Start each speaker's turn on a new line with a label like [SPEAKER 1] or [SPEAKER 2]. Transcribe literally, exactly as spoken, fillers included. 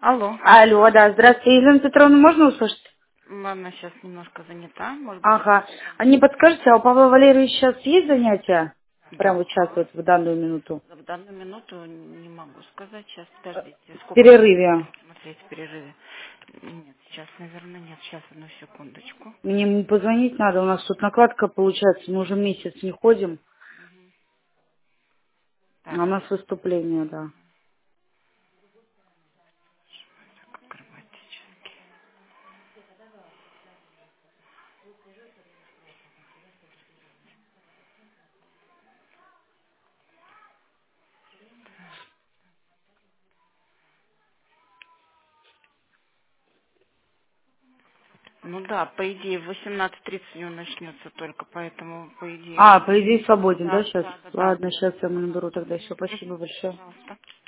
[SPEAKER 1] Алло.
[SPEAKER 2] Алло, да, здравствуйте. Елена Петровна, можно услышать?
[SPEAKER 1] Ладно, сейчас немножко занята. Может быть,
[SPEAKER 2] Ага.
[SPEAKER 1] сейчас
[SPEAKER 2] А не подскажете, а у Павла Валерьевича сейчас есть занятия?
[SPEAKER 1] да.
[SPEAKER 2] Прямо вот сейчас, вот в данную минуту.
[SPEAKER 1] В данную минуту не могу сказать. Сейчас,
[SPEAKER 2] Э,
[SPEAKER 1] подождите.
[SPEAKER 2] В
[SPEAKER 1] Сколько времени
[SPEAKER 2] перерыве.
[SPEAKER 1] смотреть в перерыве? Нет, сейчас, наверное, нет. Сейчас, одну секундочку.
[SPEAKER 2] Мне ему позвонить надо, у нас тут накладка получается, мы уже месяц не ходим, а
[SPEAKER 1] Так,
[SPEAKER 2] у нас
[SPEAKER 1] сейчас
[SPEAKER 2] выступление, да.
[SPEAKER 1] грамматически. Ну да, по идее, в восемнадцать тридцать у него начнется только, поэтому, по идее...
[SPEAKER 2] А, по идее свободен, да,
[SPEAKER 1] Да,
[SPEAKER 2] сейчас?
[SPEAKER 1] да, да, да.
[SPEAKER 2] Ладно, сейчас я ему наберу тогда еще. Спасибо большое.
[SPEAKER 1] Пожалуйста.